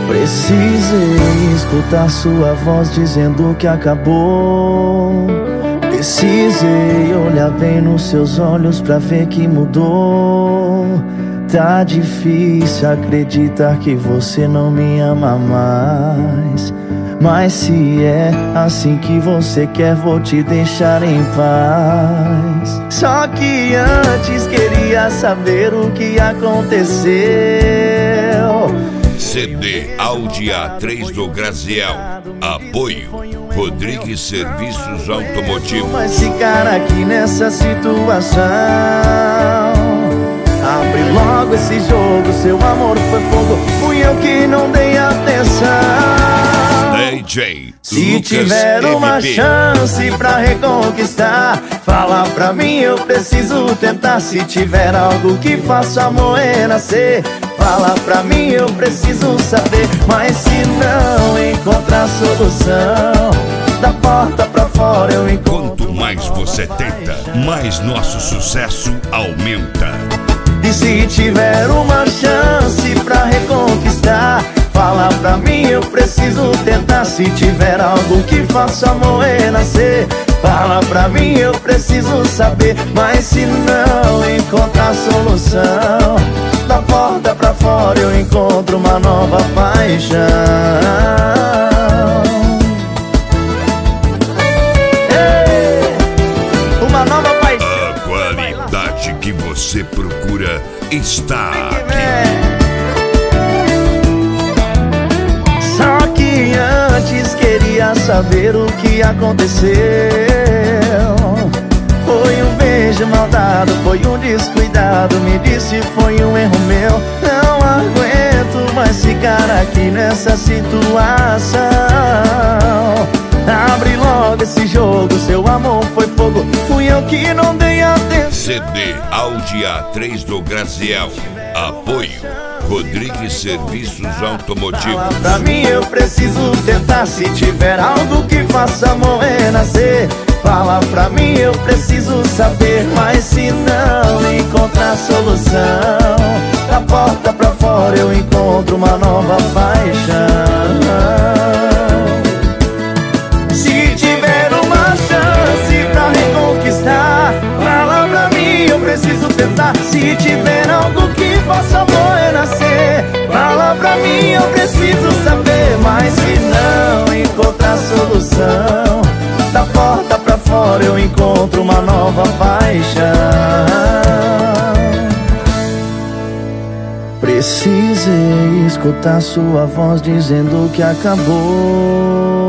Precisei escutar sua voz dizendo que acabou. Precisei olhar bem nos seus olhos pra ver que mudou. Tá difícil acreditar que você não me ama mais. Mas se é assim que você quer, vou te deixar em paz. Só que antes queria saber o que aconteceu. CD Audi A3 do Graziel. Apoio Rodrigues Serviços Automotivos. Mas ficar aqui nessa situação. Abre logo esse jogo, seu amor foi fogo, fui eu que não dei atenção. DJ Se Lucas tiver uma MP. chance pra reconquistar, fala pra mim, eu preciso tentar. Se tiver algo que faça amor renascer, fala pra mim, eu preciso saber. Mas se não encontrar solução, da porta pra fora eu encontro. Quanto mais você tenta, mais nosso sucesso aumenta. E se tiver uma chance pra reconquistar, fala pra mim, eu preciso tentar. Se tiver algo que faça amor renascer, fala pra mim, eu preciso saber. Mas se não encontrar solução, da porta pra fora eu encontro uma nova paixão. Ei, uma nova paixão. A qualidade que você procura está aqui. Só que antes queria saber o que aconteceu. Foi um beijo mal dado, foi um descuidado, me disse foi um erro meu. Não aguento mais ficar aqui nessa situação. Abre logo esse jogo, seu amor foi fogo, fui eu que não dei atenção. CD Audi A3 do Graziel. Apoio Rodrigues Serviços Automotivos. Fala pra mim, eu preciso tentar. Se tiver algo que faça amor renascer, fala pra mim, eu preciso saber. Mas se não encontrar solução, da porta pra fora eu encontro uma nova paixão. Se tiver uma chance pra reconquistar, fala pra mim, eu preciso tentar. Se tiver algo que faça amor renascer, fala pra mim, eu preciso saber. Mas se não encontrar solução, da porta pra fora eu encontro uma nova paixão. Precisei escutar sua voz dizendo que acabou.